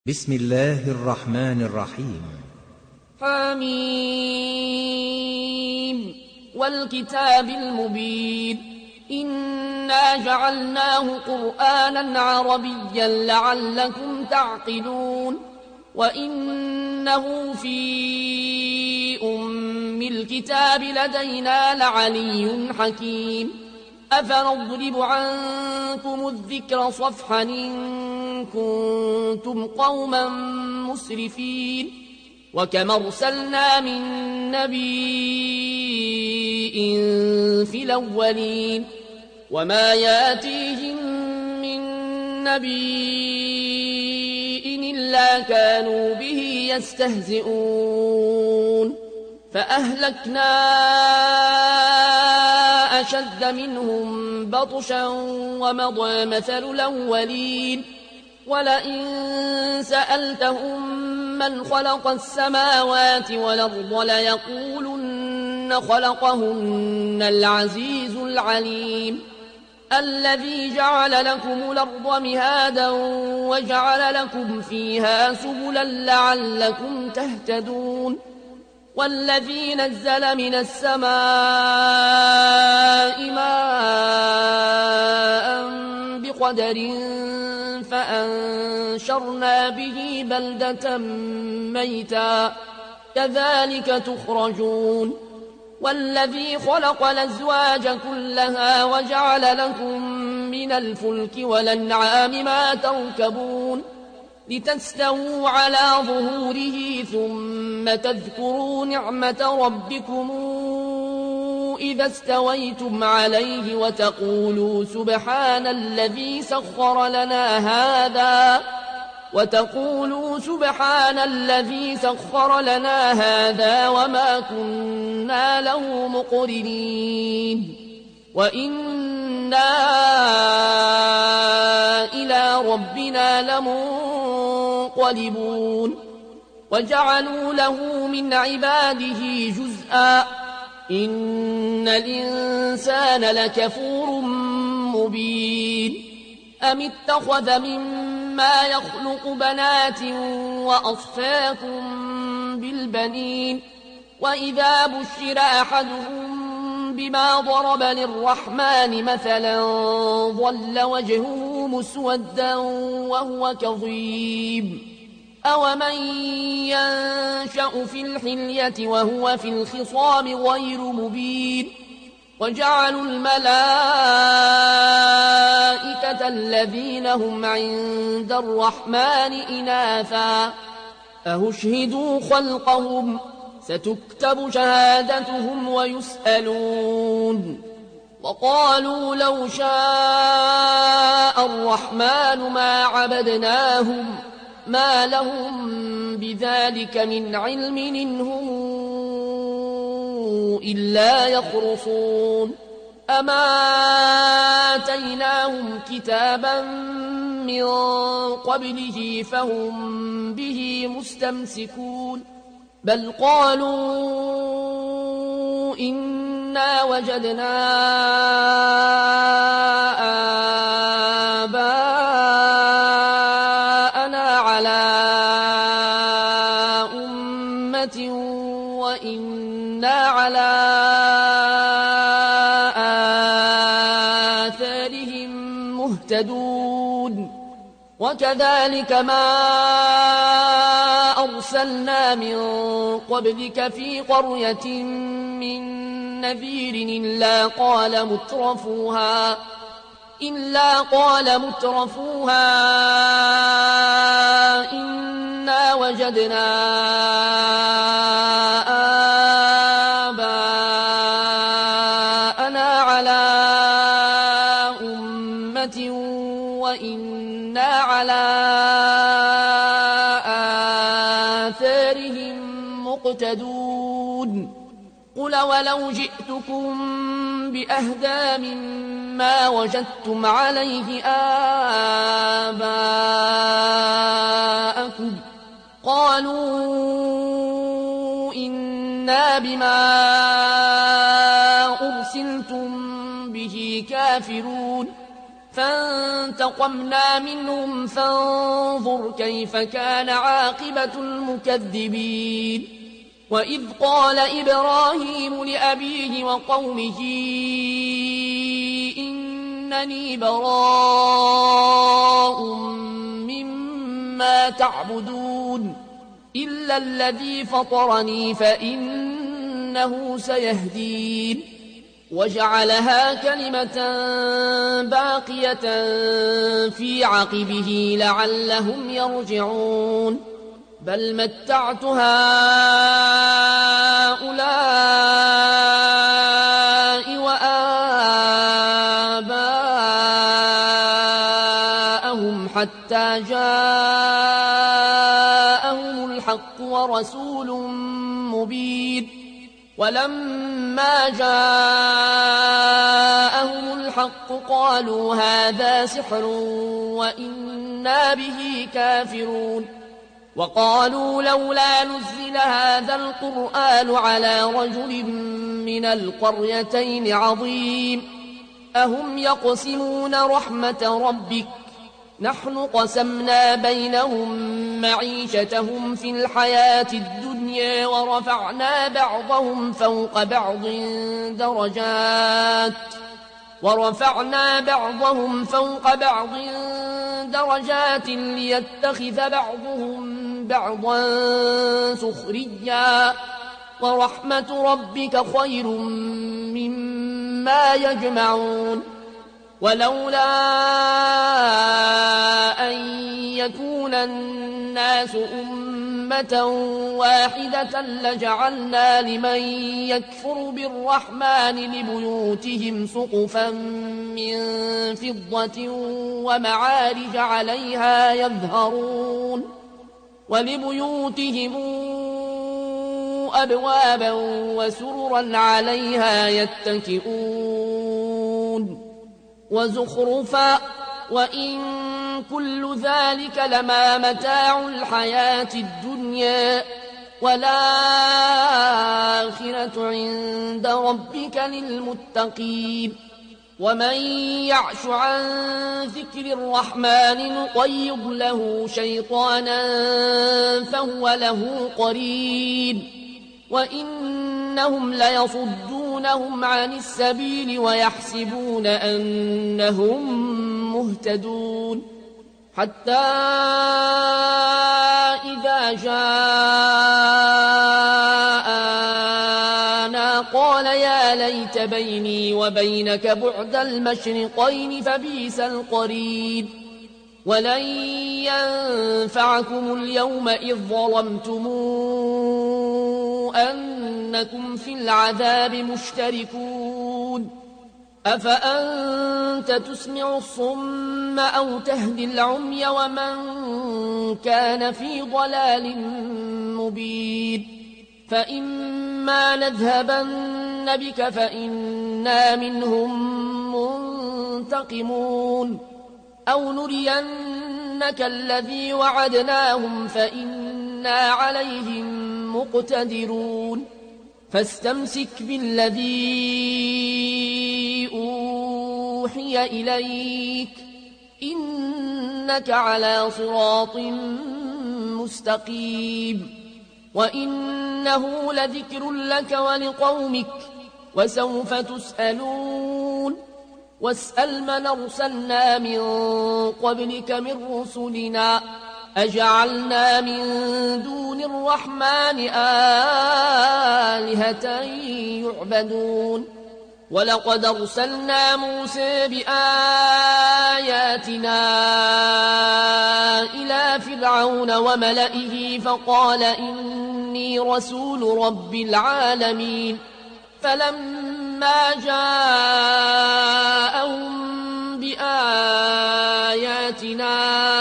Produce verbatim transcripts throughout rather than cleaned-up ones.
بسم الله الرحمن الرحيم. حميم والكتاب المبين إنا جعلناه قرآنا عربيا لعلكم تعقلون وإنه في أم الكتاب لدينا لعلي حكيم أفنضرب عنكم الذكر صفحا إن كنتم قوما مسرفين وكم أرسلنا من نبي في الأولين وما ياتيهم من نبي إلا كانوا به يستهزئون فأهلكنا أشد منهم بطشا ومضى مثل الأولين ولئن سألتهم من خلق السماوات والأرض ليقولن خلقهن العزيز العليم الذي جعل لكم الأرض مهادا وجعل لكم فيها سبلا لعلكم تهتدون والذي نزل من السماء ماء بقدر فأنشرنا به بلدة ميتا كذلك تخرجون والذي خلق الأزواج كلها وجعل لكم من الفلك والأنعام ما تركبون لتستووا على ظهوره ثم تذكروا نعمة ربكم إذا استويتم عليه وتقولوا سبحان الذي سخر لنا هذا وتقولوا سبحان الذي سخر لنا هذا وما كنا له مقرنين وإنا إلى ربنا لمنقلبون وجعلوا له من عباده جزءا إن الإنسان لكفور مبين أم اتخذ مما يخلق بنات وأصفاكم بالبنين وإذا بشر أحدهم بما ضرب للرحمن مثلا ظل وجهه مسودا وهو كظيم أومن ينشأ في الحلية وهو في الخصام غير مبين وجعلوا الملائكة الذين هم عند الرحمن إناثا أهشهدوا خلقهم ستكتب شهادتهم ويسألون وقالوا لو شاء الرحمن ما عبدناهم ما لهم بذلك من علم إنهم إلا يخرصون أما آتيناهم كتابا من قبله فهم به مستمسكون بل قالوا إنا وجدنا آباءنا على أمة وإنا على آثارهم مهتدون وكذلك ما أرسلنا من قبلك في قرية من نذير إلا قال مترفوها إلا قال مترفوها إنا وجدنا آباءنا على أمة وإنا على مقتدون قل ولو جئتكم بأهدى مما وجدتم عليه آباءكم قالوا إنا بما أرسلتم به كافرون فانتقمنا منهم فانظر كيف كان عاقبة المكذبين وإذ قال إبراهيم لأبيه وقومه إنني براء مما تعبدون إلا الذي فطرني فإنه سيهدين وجعلها كلمة باقية في عقبه لعلهم يرجعون بل متعت هؤلاء وآباءهم حتى جاءهم الحق ورسول مبين ولما جاءهم الحق قالوا هذا سحر وإنا به كافرون وقالوا لولا نزل هذا القرآن على رجل من القريتين عظيم أهم يقسمون رحمة ربك نحن قسمنا بينهم معيشتهم في الحياة الدنيا ورفعنا بعضهم فوق بعض درجات ورفعنا بعضهم فوق بعض درجات ليتخذ بعضهم بعضا سخريا ورحمة ربك خير مما يجمعون ولولا أن يكون الناس أمة واحدة لجعلنا لمن يكفر بالرحمن لبيوتهم سقفا من فضة ومعارج عليها يظهرون ولبيوتهم أبوابا وسررا عليها يتكئون وزخرفا وإن كل ذلك لما متاع الحياة الدنيا والآخرة عند ربك للمتقين ومن يعش عن ذكر الرحمن نقيض له شيطانا فهو له قرين وإنهم ليصدونهم عن السبيل ويحسبون أنهم مهتدون حتى إذا جاءنا قال يا ليت بيني وبينك بعد المشرقين فبئس القرين ولن ينفعكم اليوم إذ ظلمتم أنكم في العذاب مشتركون أفأنت تسمع الصم أو تهدي العمي ومن كان في ضلال مبين فإما نذهبن بك فإنا منهم منتقمون أو نرينك الذي وعدناهم فإنا عليهم مقتدرون فاستمسك بالذي أوحي إليك إنك على صراط مستقيم وإنه لذكر لك ولقومك وسوف تسألون واسأل من أرسلنا من قبلك من رسلنا أجعلنا من دون الرحمن آلهة يعبدون ولقد أرسلنا موسى بآياتنا إلى فرعون وملئه فقال إني رسول رب العالمين فلما جاءهم بآياتنا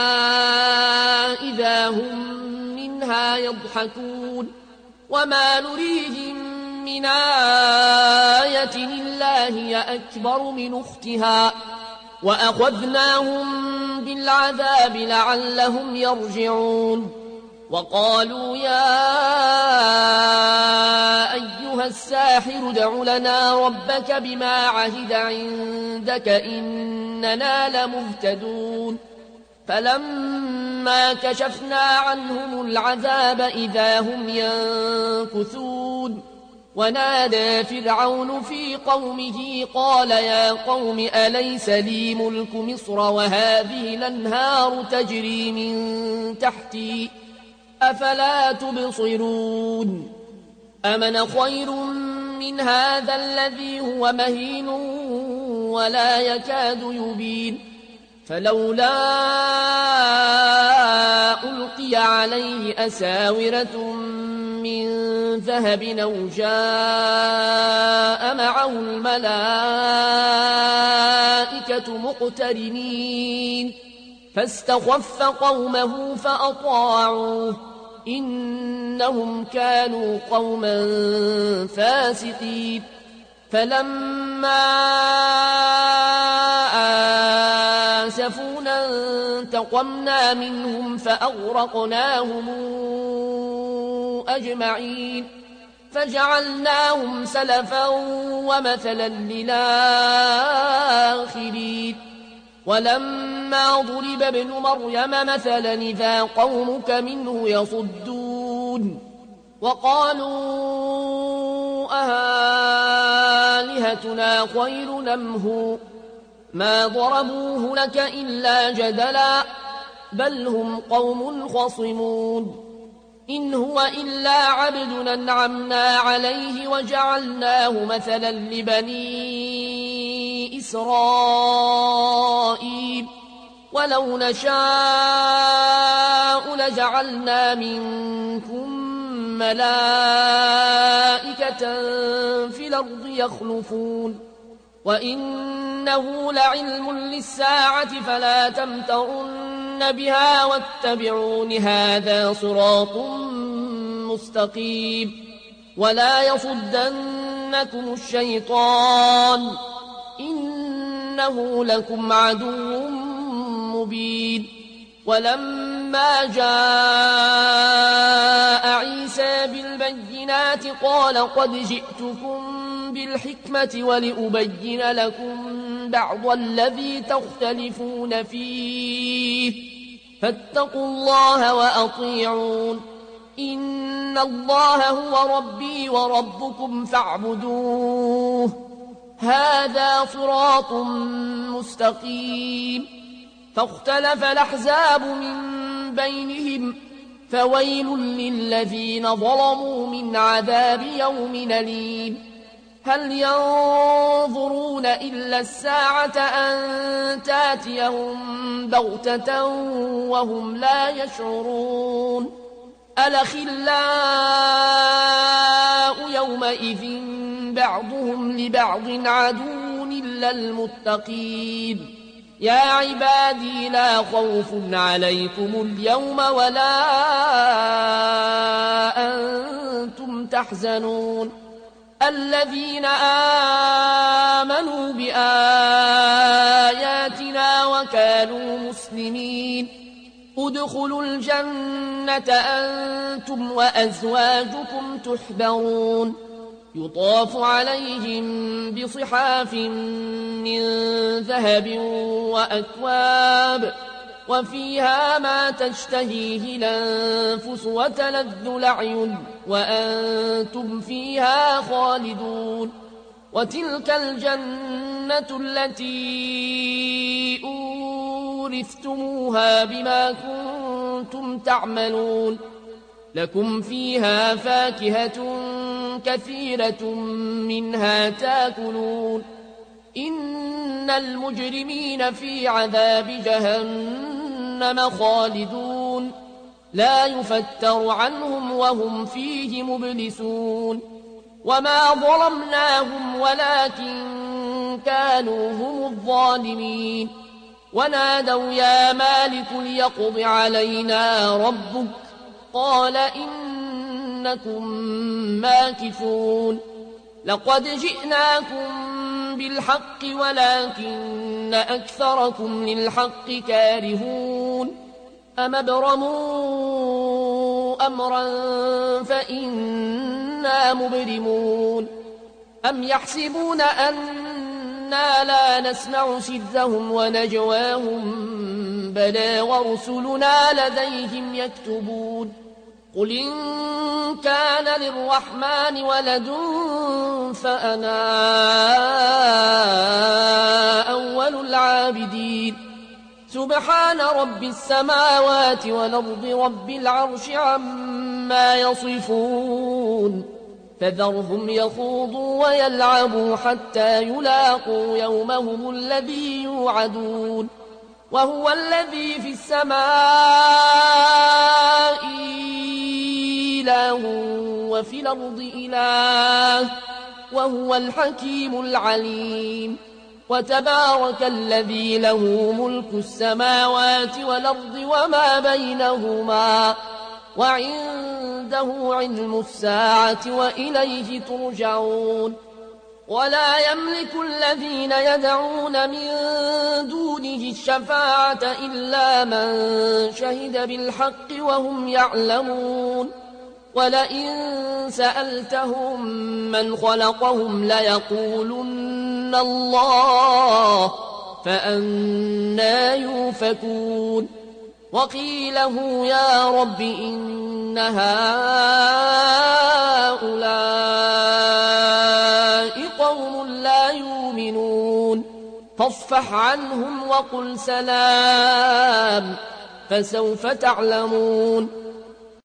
إذا هم منها يضحكون وما نريهم من آية إلا هي أكبر من أختها وأخذناهم بالعذاب لعلهم يرجعون وقالوا يا أيها أيها الساحر ادع لنا ربك بما عهد عندك إننا لمهتدون فلما كشفنا عنهم العذاب إذا هم ينكثون ونادى فرعون في قومه قال يا قوم أليس لي ملك مصر وهذه الأنهار تجري من تحتي أفلا تبصرون أمن خير من هذا الذي هو مهين ولا يكاد يبين فلولا ألقي عليه أساورة من ذهب أو جاء معه الملائكة مقترنين فاستخف قومه فأطاعوه إنهم كانوا قوما فاسقين فلما آسفونا انتقمنا منهم فأغرقناهم أجمعين فجعلناهم سلفا ومثلا للآخرين ولما ضرب ابن مريم مثلا إذا قومك منه يصدون وقالوا أهالهتنا خير أم هو ما ضربوه لك إلا جدلا بل هم قوم خصمون إن هو إلا عبد أنعمنا عليه وجعلناه مثلا لبني إسرائيل ولو نشاء لجعلنا منكم ملائكة في الأرض يخلفون وإنه لعلم للساعة فلا تمترن بها واتبعون هذا صراط مستقيم ولا يصدنكم الشيطان إنه لكم عدو مبين ولما جاء عيسى بالبينات قال قد جئتكم بالحكمة ولأبين لكم بعض الذي تختلفون فيه فاتقوا الله وأطيعون إن الله هو ربي وربكم فاعبدوه هذا صراط مستقيم فاختلف الأحزاب من بينهم فويل للذين ظلموا من عذاب يوم أليم هل ينظرون إلا الساعة أن تاتيهم بغتة وهم لا يشعرون الأخلاء يومئذ بعضهم لبعض عدو إلا المتقين يا عبادي لا خوف عليكم اليوم ولا أنتم تحزنون الذين آمنوا بآياتنا وكانوا مسلمين ادخلوا الجنة أنتم وأزواجكم تحبرون يطاف عليهم بصحاف من ذهب وأكواب وفيها ما تشتهيه الأنفس وتلذ الأعين وأنتم فيها خالدون وتلك الجنة التي أورثتموها بما كنتم تعملون لكم فيها فاكهة كثيرة منها تاكلون إن المجرمين في عذاب جهنم خالدون لا يفتر عنهم وهم فيه مبلسون وما ظلمناهم ولكن كانوا هم الظالمين ونادوا يا مالك ليقض علينا ربك قال إنكم ماكثون لقد جئناكم بالحق ولكن أكثركم للحق كارهون أم ابرموا أمرا فإنا مبرمون أم يحسبون أنا لا نسمع سرهم ونجواهم بلى ورسلنا لديهم يكتبون قل إن كان للرحمن ولد فأنا أول العابدين سبحان رب السماوات والأرض رب العرش عما يصفون فذرهم يخوضوا ويلعبوا حتى يلاقوا يومهم الذي يوعدون وهو الذي في السماء إله وفي الأرض إله وهو الحكيم العليم وتبارك الذي له ملك السماوات والأرض وما بينهما وعنده علم الساعة وإليه ترجعون ولا يملك الذين يدعون من دونه الشفاعة إلا من شهد بالحق وهم يعلمون ولئن سألتهم من خلقهم ليقولن الله فأنى يؤفكون وقيله يا رب إن هؤلاء قوم لا يؤمنون فاصفح عنهم وقل سلام فسوف تعلمون